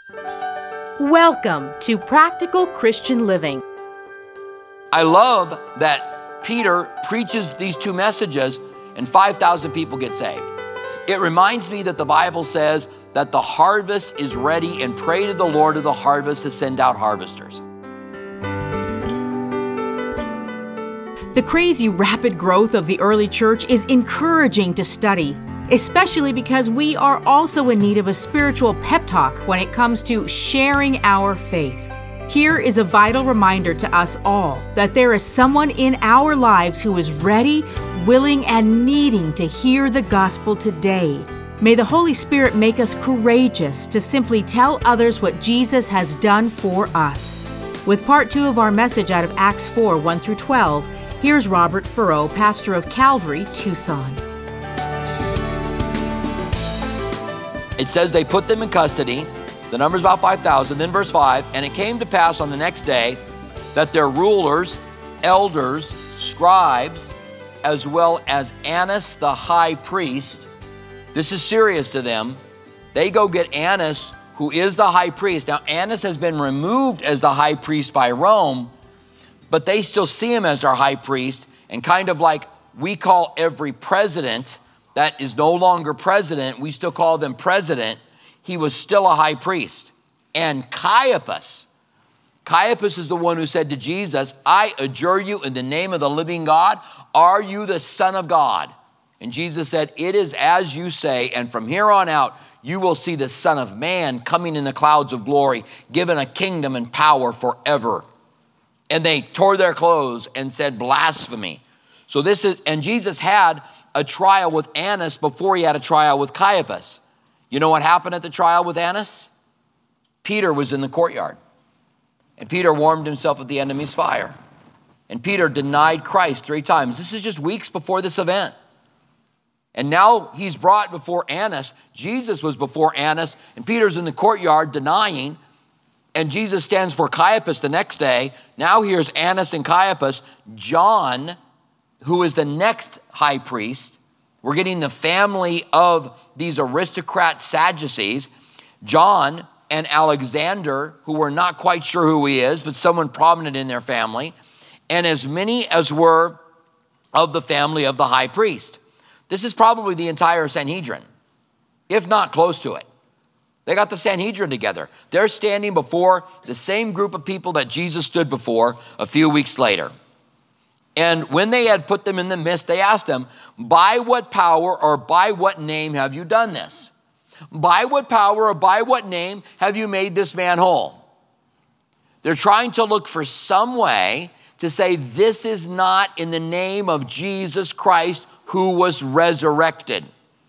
Welcome to Practical Christian Living. I love that Peter preaches these two messages and 5,000 people get saved. It reminds me that the Bible says that the harvest is ready, and pray to the Lord of the harvest to send out harvesters. The crazy rapid growth of the early church is encouraging to study, especially because we are also in need of a spiritual pep talk when it comes to sharing our faith. Here is a vital reminder to us all that there is someone in our lives who is ready, willing, and needing to hear the gospel today. May the Holy Spirit make us courageous to simply tell others what Jesus has done for us. With part 2 of our message out of Acts 4, 1 through 12, here's Robert Furrow, pastor of Calvary, Tucson. It says they put them in custody. The number's about 5,000. Then verse 5, and it came to pass on the next day that their rulers, elders, scribes, as well as Annas the high priest, this is serious to them, they go get Annas, who is the high priest. Now, Annas has been removed as the high priest by Rome, but they still see him as their high priest, and kind of like we call every president that is no longer president, we still call them president. He was still a high priest. And Caiaphas is the one who said to Jesus, I adjure you in the name of the living God, are you the Son of God? And Jesus said, it is as you say, and from here on out, you will see the Son of Man coming in the clouds of glory, given a kingdom and power forever. And they tore their clothes and said blasphemy. So and Jesus had a trial with Annas before he had a trial with Caiaphas. You know what happened at the trial with Annas? Peter was in the courtyard. And Peter warmed himself at the enemy's fire. And Peter denied Christ 3 times. This is just weeks before this event. And now he's brought before Annas. Jesus was before Annas, and Peter's in the courtyard denying. And Jesus stands for Caiaphas the next day. Now here's Annas and Caiaphas. John, who is the next high priest. We're getting the family of these aristocrat Sadducees. John and Alexander, who we're not quite sure who he is, but someone prominent in their family. And as many as were of the family of the high priest. This is probably the entire Sanhedrin, if not close to it. They got the Sanhedrin together. They're standing before the same group of people that Jesus stood before a few weeks later. And when they had put them in the midst, they asked them, by what power or by what name have you done this? By what power or by what name have you made this man whole? They're trying to look for some way to say this is not in the name of Jesus Christ who was resurrected.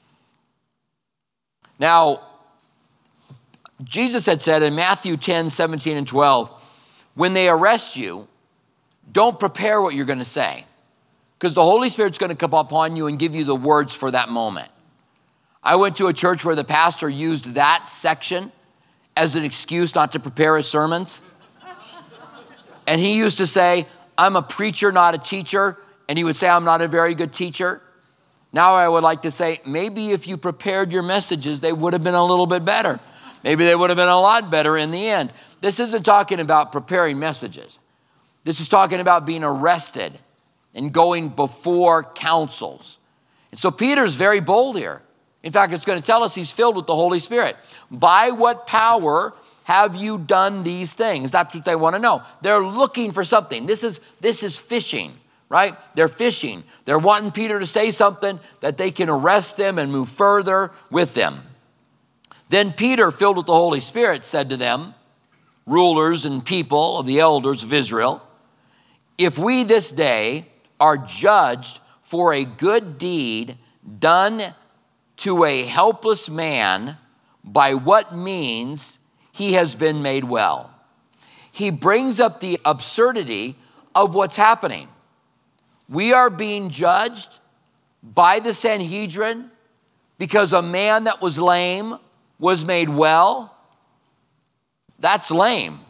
Now, Jesus had said in Matthew 10, 17, and 12, when they arrest you, don't prepare what you're going to say, because the Holy Spirit's going to come upon you and give you the words for that moment. I went to a church where the pastor used that section as an excuse not to prepare his sermons. And he used to say, I'm a preacher, not a teacher. And he would say, I'm not a very good teacher. Now I would like to say, maybe if you prepared your messages, they would have been a little bit better. Maybe they would have been a lot better in the end. This isn't talking about preparing messages. This is talking about being arrested and going before councils. And so Peter's very bold here. In fact, it's going to tell us he's filled with the Holy Spirit. By what power have you done these things? That's what they want to know. They're looking for something. This is fishing, right? They're fishing. They're wanting Peter to say something that they can arrest them and move further with them. Then Peter, filled with the Holy Spirit, said to them, rulers and people of the elders of Israel, if we this day are judged for a good deed done to a helpless man, by what means he has been made well. He brings up the absurdity of what's happening. We are being judged by the Sanhedrin because a man that was lame was made well. That's lame.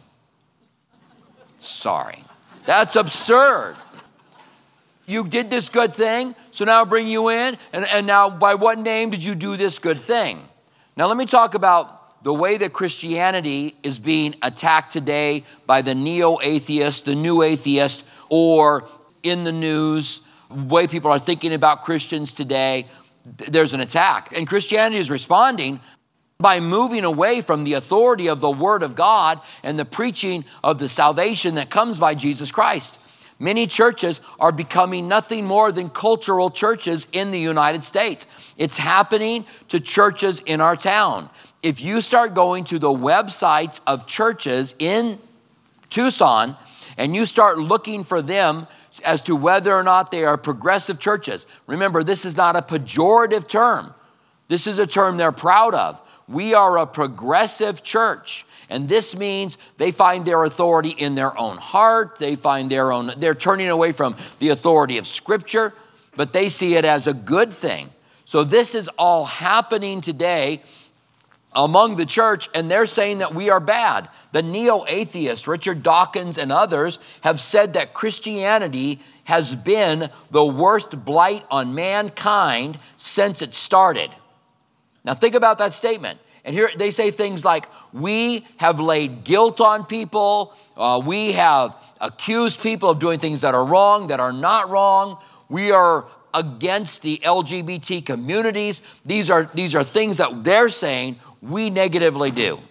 Sorry. That's absurd. You did this good thing, so now I'll bring you in, and now by what name did you do this good thing? Now let me talk about the way that Christianity is being attacked today by the neo-atheist, the new atheist, or in the news, the way people are thinking about Christians today, there's an attack. And Christianity is responding by moving away from the authority of the Word of God and the preaching of the salvation that comes by Jesus Christ. Many churches are becoming nothing more than cultural churches in the United States. It's happening to churches in our town. If you start going to the websites of churches in Tucson and you start looking for them as to whether or not they are progressive churches, remember, this is not a pejorative term. This is a term they're proud of. We are a progressive church. And this means they find their authority in their own heart. They're turning away from the authority of Scripture, but they see it as a good thing. So this is all happening today among the church, and they're saying that we are bad. The neo-atheists, Richard Dawkins and others, have said that Christianity has been the worst blight on mankind since it started. Now think about that statement. And here they say things like, we have laid guilt on people. We have accused people of doing things that are wrong, that are not wrong. We are against the LGBT communities. These are things that they're saying we negatively do.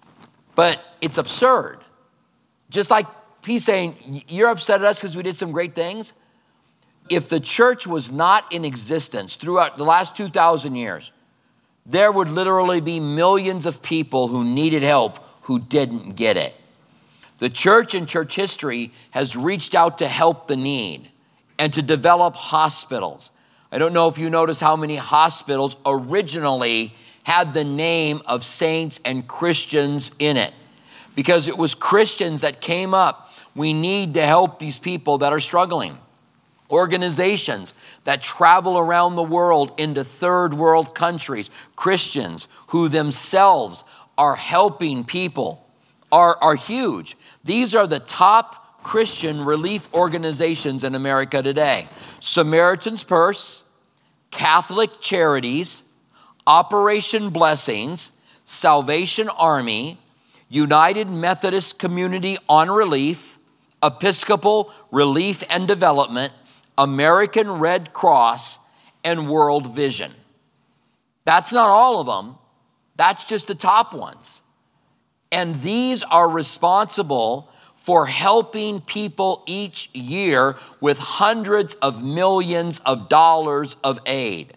But it's absurd. Just like he's saying, you're upset at us because we did some great things. If the church was not in existence throughout the last 2,000 years, there would literally be millions of people who needed help who didn't get it. The church in church history has reached out to help the need and to develop hospitals. I don't know if you notice how many hospitals originally had the name of saints and Christians in it, because it was Christians that came up. We need to help these people that are struggling. Organizations that travel around the world into third world countries, Christians who themselves are helping people, are huge. These are the top Christian relief organizations in America today. Samaritan's Purse, Catholic Charities, Operation Blessings, Salvation Army, United Methodist Community on Relief, Episcopal Relief and Development, American Red Cross, and World Vision. That's not all of them. That's just the top ones. And these are responsible for helping people each year with hundreds of millions of dollars of aid.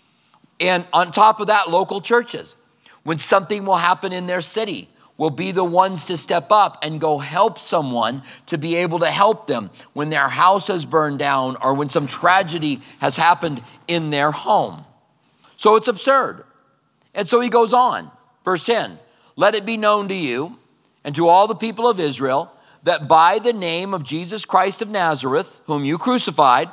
And on top of that, local churches, when something will happen in their city, will be the ones to step up and go help someone to be able to help them when their house has burned down or when some tragedy has happened in their home. So it's absurd. And so he goes on, verse 10, let it be known to you and to all the people of Israel that by the name of Jesus Christ of Nazareth, whom you crucified,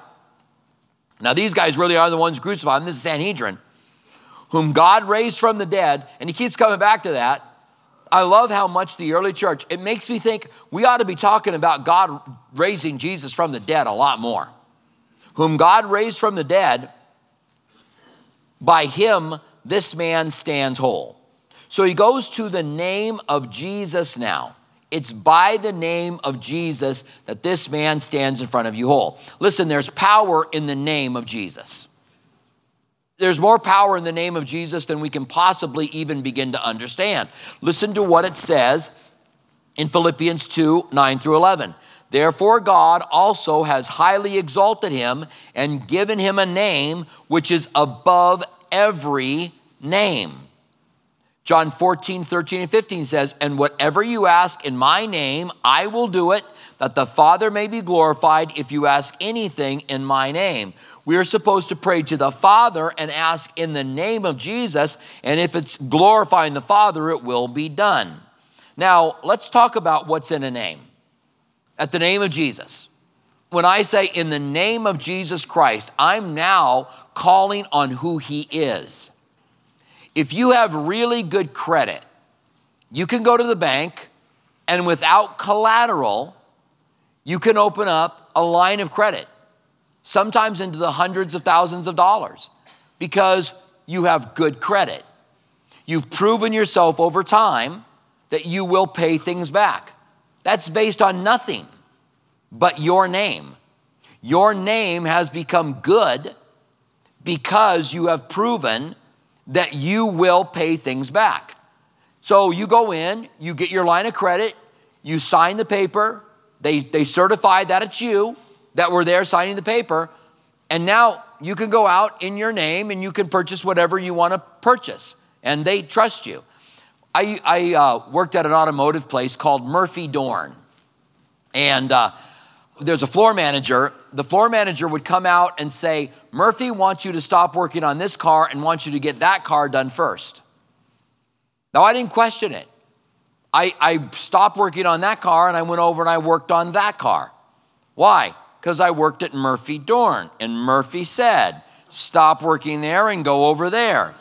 now these guys really are the ones crucified, and this is Sanhedrin, whom God raised from the dead, and he keeps coming back to that. I love how much the early church, it makes me think we ought to be talking about God raising Jesus from the dead a lot more. Whom God raised from the dead, by him this man stands whole. So he goes to the name of Jesus now. It's by the name of Jesus that this man stands in front of you whole. Listen, there's power in the name of Jesus. There's more power in the name of Jesus than we can possibly even begin to understand. Listen to what it says in Philippians 2, 9 through 11. Therefore, God also has highly exalted him and given him a name which is above every name. John 14, 13, and 15 says, and whatever you ask in my name, I will do it, that the Father may be glorified if you ask anything in my name. We are supposed to pray to the Father and ask in the name of Jesus, and if it's glorifying the Father, it will be done. Now, let's talk about what's in a name. At the name of Jesus. When I say in the name of Jesus Christ, I'm now calling on who he is. If you have really good credit, you can go to the bank and without collateral, you can open up a line of credit, sometimes into the hundreds of thousands of dollars, because you have good credit. You've proven yourself over time that you will pay things back. That's based on nothing but your name. Your name has become good because you have proven that you will pay things back. So you go in, you get your line of credit, you sign the paper, they certify that it's you that were there signing the paper, and now you can go out in your name and you can purchase whatever you want to purchase, and they trust you. I worked at an automotive place called Murphy Dorn, and there's a floor manager. The floor manager would come out and say, Murphy wants you to stop working on this car and wants you to get that car done first. Now, I didn't question it. I stopped working on that car and I went over and I worked on that car. Why? Because I worked at Murphy Dorn, and Murphy said, stop working there and go over there.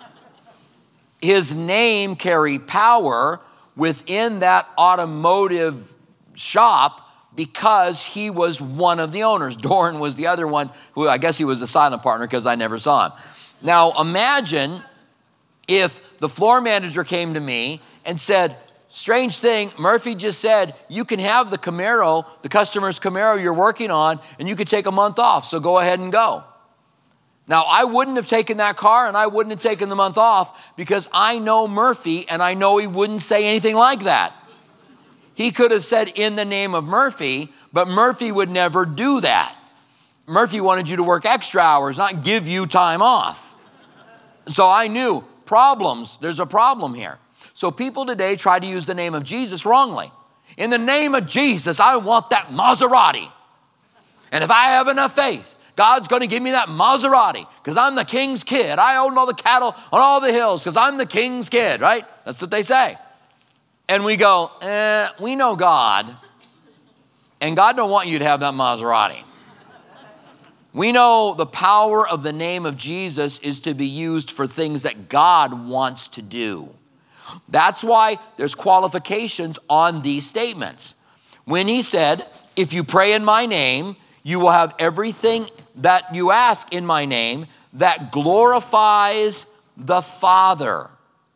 His name carried power within that automotive shop because he was one of the owners. Dorn was the other one who, I guess he was a silent partner because I never saw him. Now imagine if the floor manager came to me and said, strange thing, Murphy just said, you can have the Camaro, the customer's Camaro you're working on, and you could take a month off, so go ahead and go. Now, I wouldn't have taken that car and I wouldn't have taken the month off because I know Murphy and I know he wouldn't say anything like that. He could have said in the name of Murphy, but Murphy would never do that. Murphy wanted you to work extra hours, not give you time off. So I knew problems, there's a problem here. So people today try to use the name of Jesus wrongly. In the name of Jesus, I want that Maserati. And if I have enough faith, God's going to give me that Maserati because I'm the king's kid. I own all the cattle on all the hills because I'm the king's kid, right? That's what they say. And we go, we know God, and God don't want you to have that Maserati. We know the power of the name of Jesus is to be used for things that God wants to do. That's why there's qualifications on these statements. When he said, if you pray in my name, you will have everything that you ask in my name that glorifies the Father,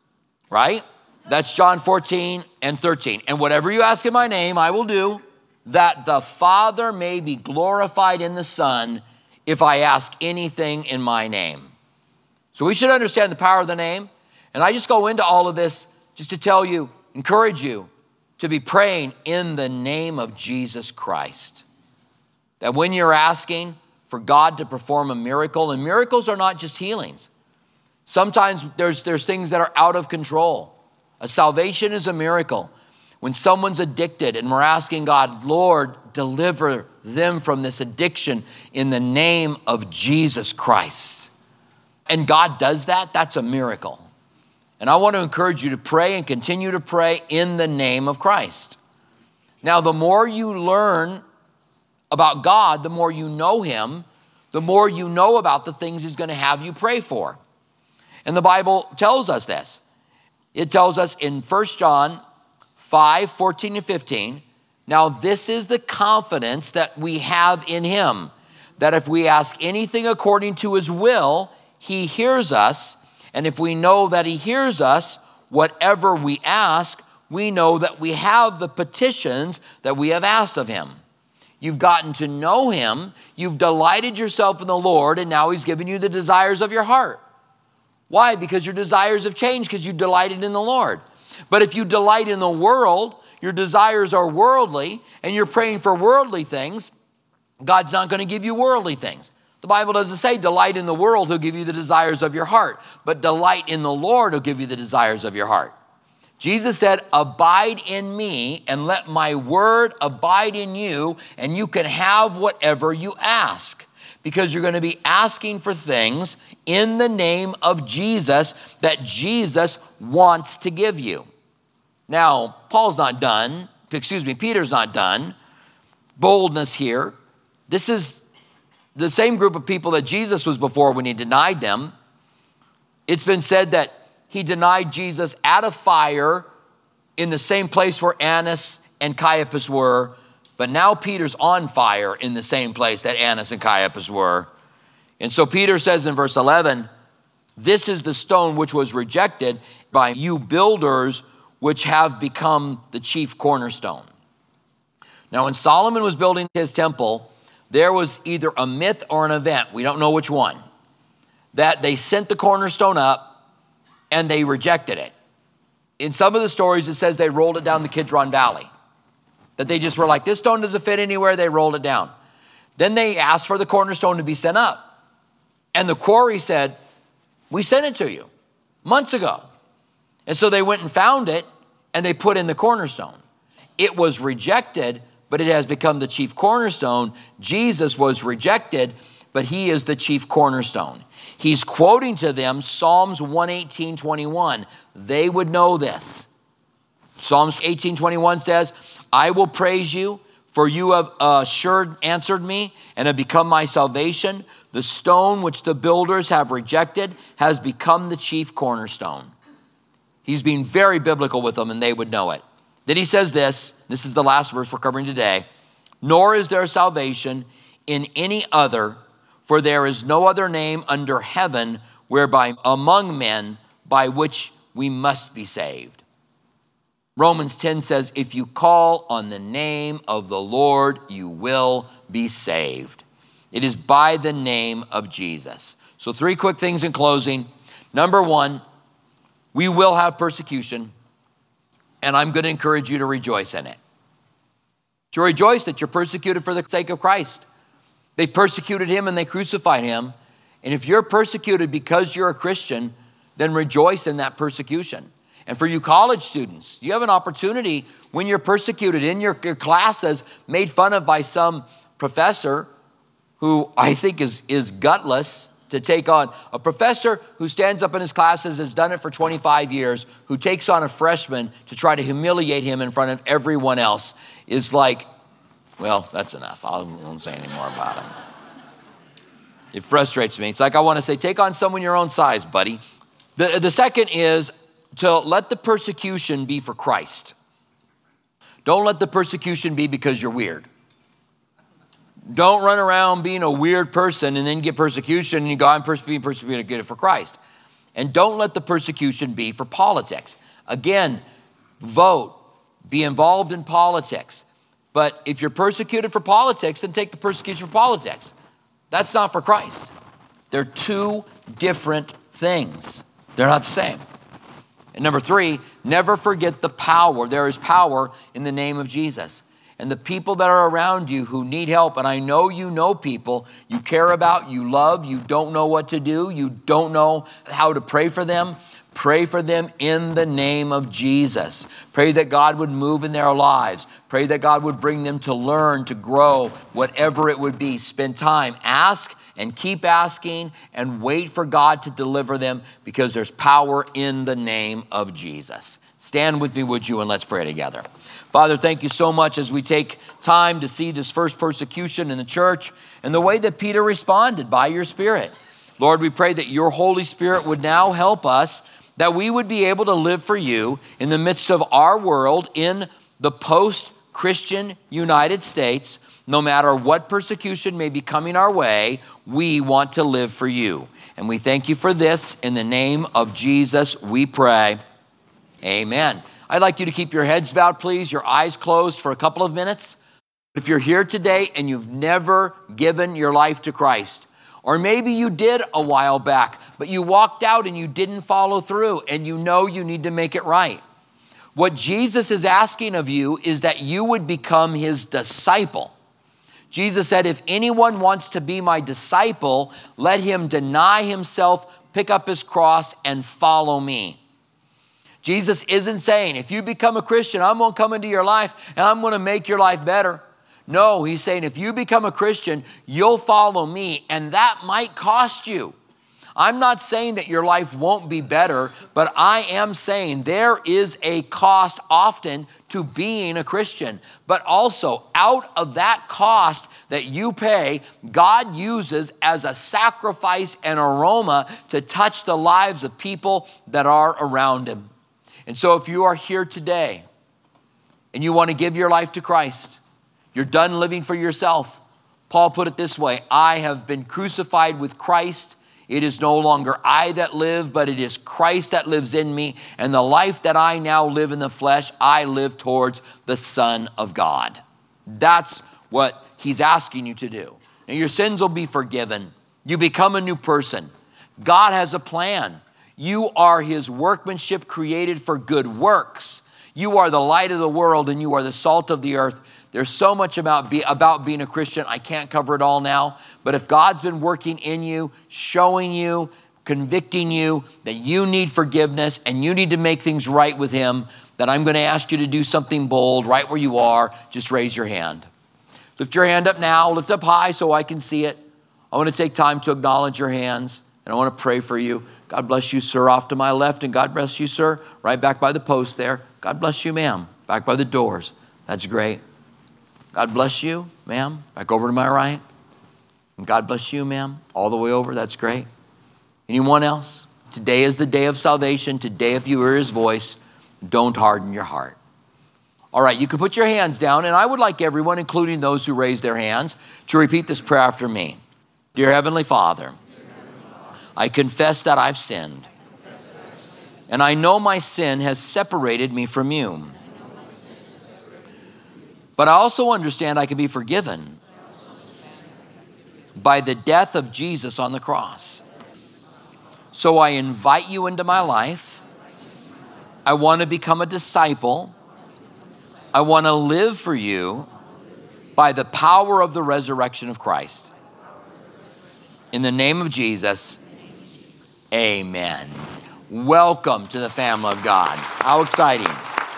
right? That's John 14 and 13. And whatever you ask in my name, I will do, that the Father may be glorified in the Son if I ask anything in my name. So we should understand the power of the name. And I just go into all of this just to tell you, encourage you to be praying in the name of Jesus Christ. That when you're asking for God to perform a miracle, and miracles are not just healings. Sometimes there's things that are out of control. A salvation is a miracle. When someone's addicted and we're asking God, Lord, deliver them from this addiction in the name of Jesus Christ. And God does that, that's a miracle. And I want to encourage you to pray and continue to pray in the name of Christ. Now, the more you learn about God, the more you know him, the more you know about the things he's going to have you pray for. And the Bible tells us this. It tells us in 1 John 5, 14 and 15, now this is the confidence that we have in him, that if we ask anything according to his will, he hears us. And if we know that he hears us, whatever we ask, we know that we have the petitions that we have asked of him. You've gotten to know him, you've delighted yourself in the Lord, and now he's given you the desires of your heart. Why? Because your desires have changed because you delighted in the Lord. But if you delight in the world, your desires are worldly, and you're praying for worldly things, God's not going to give you worldly things. The Bible doesn't say delight in the world, he'll give you the desires of your heart, but delight in the Lord, he'll give you the desires of your heart. Jesus said, abide in me and let my word abide in you, and you can have whatever you ask, because you're going to be asking for things in the name of Jesus that Jesus wants to give you. Now, Peter's not done. Boldness here. This is the same group of people that Jesus was before when he denied them. It's been said that he denied Jesus at a fire in the same place where Annas and Caiaphas were, but now Peter's on fire in the same place that Annas and Caiaphas were. And so Peter says in verse 11, This is the stone which was rejected by you builders, which have become the chief cornerstone. Now, when Solomon was building his temple, there was either a myth or an event, we don't know which one, that they sent the cornerstone up and they rejected it. In some of the stories, it says they rolled it down the Kidron Valley. That they just were like, this stone doesn't fit anywhere, they rolled it down. Then they asked for the cornerstone to be sent up. And the quarry said, we sent it to you months ago. And so they went and found it and they put in the cornerstone. It was rejected, but it has become the chief cornerstone. Jesus was rejected, but he is the chief cornerstone. He's quoting to them Psalms 118:21. They would know this. Psalms 18:21 says, I will praise you, for you have answered me and have become my salvation. The stone which the builders have rejected has become the chief cornerstone. He's being very biblical with them, and they would know it. Then he says this is the last verse we're covering today. Nor is there salvation in any other, for there is no other name under heaven whereby among men by which we must be saved. Romans 10 says, if you call on the name of the Lord, you will be saved. It is by the name of Jesus. So 3 quick things in closing. Number 1, we will have persecution, and I'm going to encourage you to rejoice in it. To rejoice that you're persecuted for the sake of Christ. They persecuted him and they crucified him. And if you're persecuted because you're a Christian, then rejoice in that persecution. And for you college students, you have an opportunity when you're persecuted in your classes, made fun of by some professor who I think is gutless to take on. A professor who stands up in his classes, has done it for 25 years, who takes on a freshman to try to humiliate him in front of everyone else is like, well, that's enough. I won't say any more about him. It frustrates me. It's like I want to say, take on someone your own size, buddy. The second is to let the persecution be for Christ. Don't let the persecution be because you're weird. Don't run around being a weird person and then get persecution and you go, I'm being persecuted, get it for Christ. And don't let the persecution be for politics. Again, vote, be involved in politics. But if you're persecuted for politics, then take the persecution for politics. That's not for Christ. They're 2 different things. They're not the same. And number 3, never forget the power. There is power in the name of Jesus. And the people that are around you who need help, and I know you know people you care about, you love, you don't know what to do, you don't know how to pray for them in the name of Jesus. Pray that God would move in their lives. Pray that God would bring them to learn, to grow, whatever it would be. Spend time, ask and keep asking and wait for God to deliver them because there's power in the name of Jesus. Stand with me, would you, and let's pray together. Father, thank you so much as we take time to see this first persecution in the church and the way that Peter responded by your Spirit. Lord, we pray that your Holy Spirit would now help us, that we would be able to live for you in the midst of our world in the post-Christian United States. No matter what persecution may be coming our way, we want to live for you. And we thank you for this. In the name of Jesus, we pray. Amen. I'd like you to keep your heads bowed, please, your eyes closed for a couple of minutes. If you're here today and you've never given your life to Christ, or maybe you did a while back, but you walked out and you didn't follow through and you know you need to make it right. What Jesus is asking of you is that you would become his disciple. Jesus said, if anyone wants to be my disciple, let him deny himself, pick up his cross, and follow me. Jesus isn't saying, if you become a Christian, I'm going to come into your life and I'm going to make your life better. No, he's saying, if you become a Christian, you'll follow me, and that might cost you. I'm not saying that your life won't be better, but I am saying there is a cost often to being a Christian. But also, out of that cost that you pay, God uses as a sacrifice and aroma to touch the lives of people that are around him. And so if you are here today and you want to give your life to Christ, you're done living for yourself. Paul put it this way, I have been crucified with Christ. It is no longer I that live, but it is Christ that lives in me. And the life that I now live in the flesh, I live towards the Son of God. That's what he's asking you to do. And your sins will be forgiven. You become a new person. God has a plan. You are his workmanship created for good works. You are the light of the world and you are the salt of the earth. There's so much about being a Christian. I can't cover it all now. But if God's been working in you, showing you, convicting you that you need forgiveness and you need to make things right with him, then I'm going to ask you to do something bold right where you are. Just raise your hand. Lift your hand up now. Lift up high so I can see it. I want to take time to acknowledge your hands, and I want to pray for you. God bless you, sir, off to my left, and God bless you, sir, right back by the post there. God bless you, ma'am, back by the doors. That's great. God bless you, ma'am, back over to my right. And God bless you, ma'am, all the way over. That's great. Anyone else? Today is the day of salvation. Today, if you hear his voice, don't harden your heart. All right, you can put your hands down, and I would like everyone, including those who raised their hands, to repeat this prayer after me. Dear Heavenly Father, I confess that I've sinned, and I know my sin has separated me from you. But I also understand I can be forgiven by the death of Jesus on the cross. So I invite you into my life. I want to become a disciple. I want to live for you by the power of the resurrection of Christ. In the name of Jesus, amen. Welcome to the family of God. How exciting.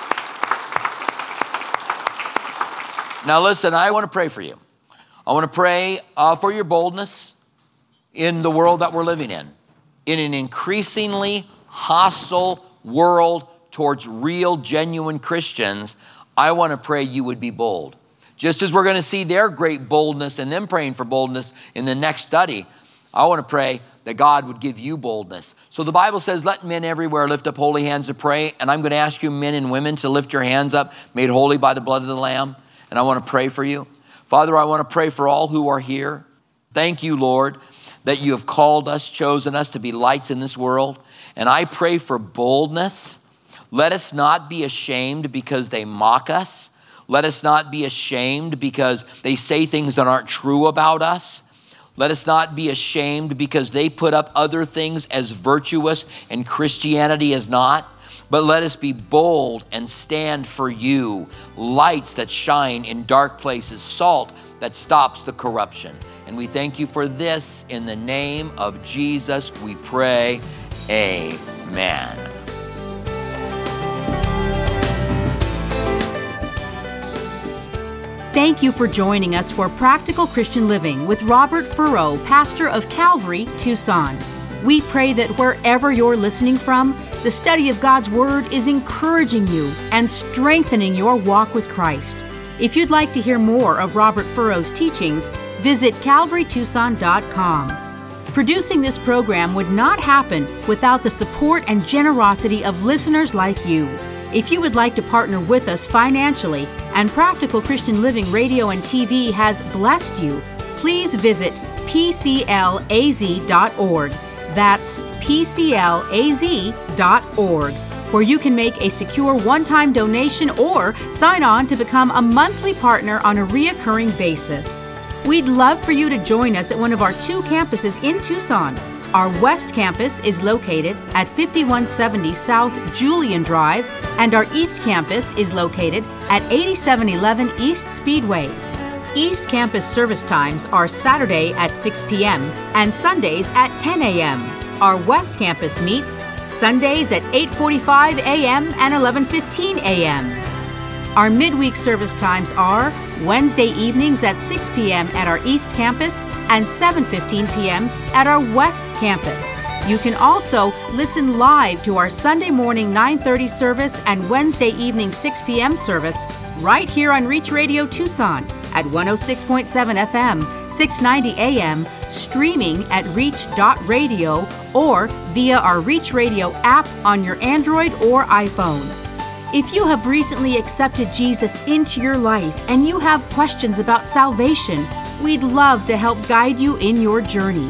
Now listen, I want to pray for you. I want to pray for your boldness in the world that we're living in an increasingly hostile world towards real, genuine Christians. I want to pray you would be bold. Just as we're going to see their great boldness and them praying for boldness in the next study, I want to pray that God would give you boldness. So the Bible says, let men everywhere lift up holy hands to pray. And I'm going to ask you men and women to lift your hands up, made holy by the blood of the Lamb. And I want to pray for you. Father, I want to pray for all who are here. Thank you, Lord, that you have called us, chosen us to be lights in this world. And I pray for boldness. Let us not be ashamed because they mock us. Let us not be ashamed because they say things that aren't true about us. Let us not be ashamed because they put up other things as virtuous and Christianity is not. But let us be bold and stand for you, lights that shine in dark places, salt that stops the corruption. And we thank you for this. In the name of Jesus, we pray. Amen. Thank you for joining us for Practical Christian Living with Robert Furrow, pastor of Calvary, Tucson. We pray that wherever you're listening from, the study of God's Word is encouraging you and strengthening your walk with Christ. If you'd like to hear more of Robert Furrow's teachings, visit calvarytucson.com. Producing this program would not happen without the support and generosity of listeners like you. If you would like to partner with us financially and Practical Christian Living Radio and TV has blessed you, please visit pclaz.org. That's pclaz.org, where you can make a secure one-time donation or sign on to become a monthly partner on a reoccurring basis. We'd love for you to join us at one of our 2 campuses in Tucson. Our West Campus is located at 5170 South Julian Drive, and our East Campus is located at 8711 East Speedway. East Campus service times are Saturday at 6 p.m. and Sundays at 10 a.m. Our West Campus meets Sundays at 8:45 a.m. and 11:15 a.m. Our midweek service times are Wednesday evenings at 6 p.m. at our East Campus and 7:15 p.m. at our West Campus. You can also listen live to our Sunday morning 9:30 service and Wednesday evening 6 p.m. service right here on Reach Radio Tucson at 106.7 FM, 690 AM, streaming at reach.radio or via our Reach Radio app on your Android or iPhone. If you have recently accepted Jesus into your life and you have questions about salvation, we'd love to help guide you in your journey.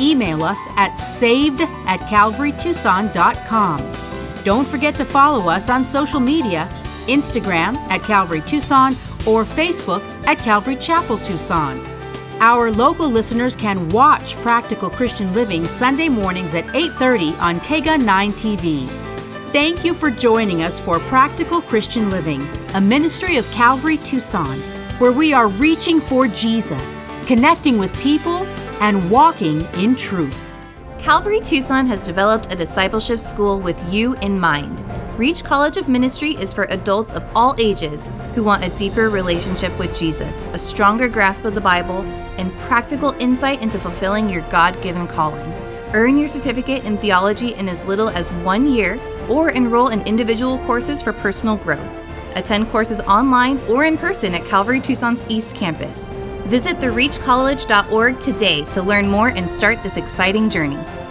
email us at saved@calvarytucson.com. Don't forget to follow us on social media, Instagram at Calvary Tucson or Facebook at Calvary Chapel Tucson. Our local listeners can watch Practical Christian Living Sunday mornings at 8:30 on KGUN 9 TV. Thank you for joining us for Practical Christian Living, a ministry of Calvary Tucson, where we are reaching for Jesus, connecting with people, and walking in truth. Calvary Tucson has developed a discipleship school with you in mind. Reach College of Ministry is for adults of all ages who want a deeper relationship with Jesus, a stronger grasp of the Bible, and practical insight into fulfilling your God-given calling. Earn your certificate in theology in as little as 1 year, or enroll in individual courses for personal growth. Attend courses online or in person at Calvary Tucson's East Campus. Visit thereachcollege.org today to learn more and start this exciting journey.